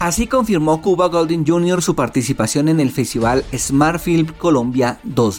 Así confirmó Cuba Gooding Jr. su participación en el festival Smart Film Colombia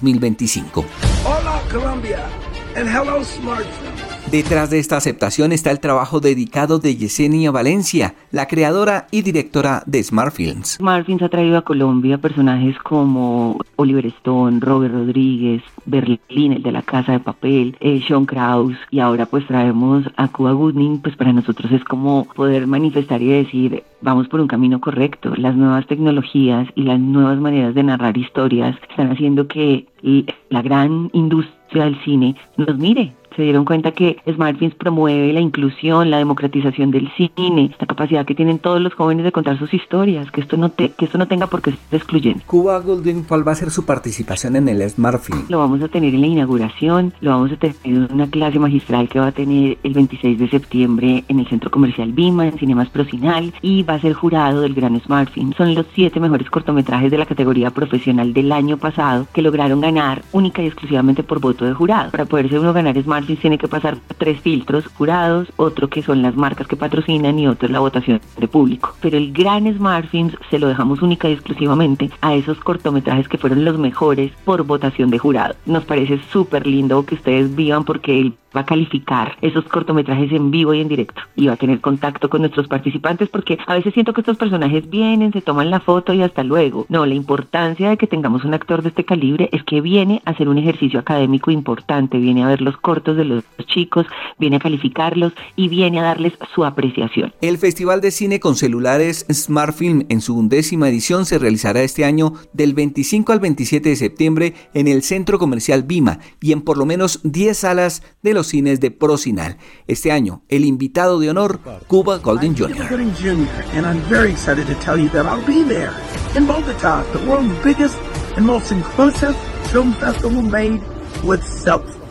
2025. Hola Colombia, and hello Smart Film. Detrás de esta aceptación está el trabajo dedicado de Yesenia Valencia, la creadora y directora de Smart Films. Smart Films ha traído a Colombia personajes como Oliver Stone, Robert Rodríguez, Berlín, el de La Casa de Papel, Sean Krause, y ahora pues traemos a Cuba Gooding. Pues para nosotros es como poder manifestar y decir, vamos por un camino correcto. Las nuevas tecnologías y las nuevas maneras de narrar historias están haciendo que la gran industria del cine nos mire. Se dieron cuenta que Smart Films promueve la inclusión, la democratización del cine, la capacidad que tienen todos los jóvenes de contar sus historias, que esto no tenga por qué ser excluyente. Cuba Gooding, ¿cuál va a ser su participación en el Smart Film? Lo vamos a tener en la inauguración, lo vamos a tener en una clase magistral que va a tener el 26 de septiembre en el Centro Comercial Vima, en Cinemas Procinal, y va a ser jurado del Gran Smart Film. Son los 7 mejores cortometrajes de la categoría profesional del año pasado que lograron ganar única y exclusivamente por voto de jurado. Para poderse uno ganar Smart Films tiene que pasar 3 filtros jurados, otro que son las marcas que patrocinan y otro es la votación de público. Pero el Gran Smart Films se lo dejamos única y exclusivamente a esos cortometrajes que fueron los mejores por votación de jurado. Nos parece súper lindo que ustedes vivan porque él va a calificar esos cortometrajes en vivo y en directo y va a tener contacto con nuestros participantes, porque a veces siento que estos personajes vienen, se toman la foto y hasta luego. No, la importancia de que tengamos un actor de este calibre es que viene a hacer un ejercicio académico importante, viene a ver los cortos de los chicos, viene a calificarlos y viene a darles su apreciación. El Festival de Cine con Celulares Smart Film en su 11ª edición se realizará este año del 25 al 27 de septiembre en el Centro Comercial Vima y en por lo menos 10 salas de los cines de Procinal. Este año, el invitado de honor, Cuba Gooding Jr. And I'm very excited to tell you that I'll be there in Bogota, the world's biggest and most inclusive film festival made with self